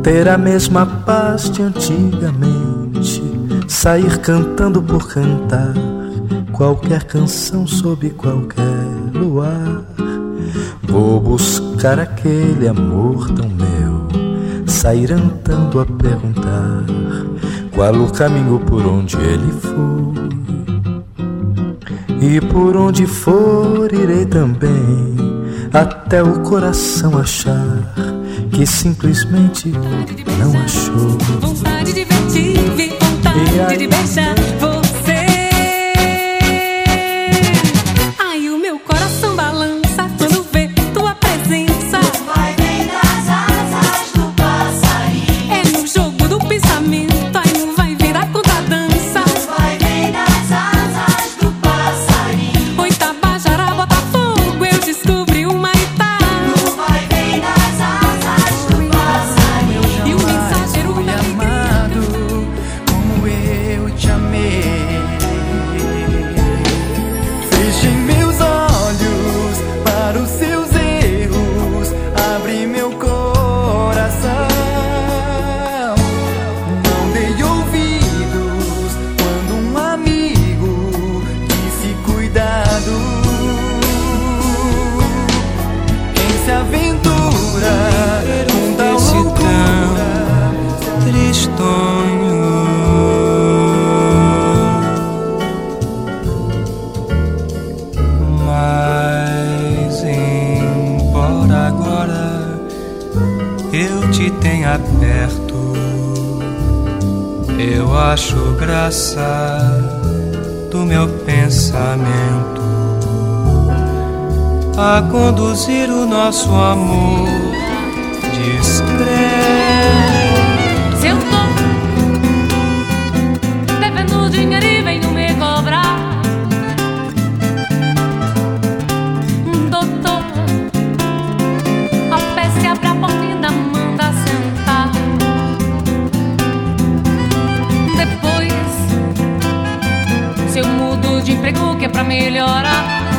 ter a mesma paz de antigamente, sair cantando por cantar qualquer canção sob qualquer luar. Vou buscar aquele amor tão meu, sair andando a perguntar qual o caminho por onde ele foi. E por onde for irei também, até o coração achar que simplesmente não achou. Vontade de ver, tive vontade de beijar você. Ai, o meu coração balança quando vê tua presença. Vai bem nas asas do passarinho. É no jogo do pensamento, ai, não vai vir a conta dança. Vai bem nas asas do passarinho. Oi, Tabajara, Botafogo, eu descobri o Maitá. Vai bem nas asas do passarinho. E o mensageiro fui da amado como eu te amei. Feche meus olhos para os seus erros, abre meu coração. Não dei ouvidos quando um amigo disse cuidado. Quem se aventura com tal loucura tristonho. Mas embora agora eu te tenha perto, eu acho graça do meu pensamento a conduzir o nosso amor discreto. Se eu tô devendo dinheiro e venho me cobrar, doutor, a pé se abre a porta e ainda manda sentar. Depois, se eu mudo de emprego que é pra melhorar,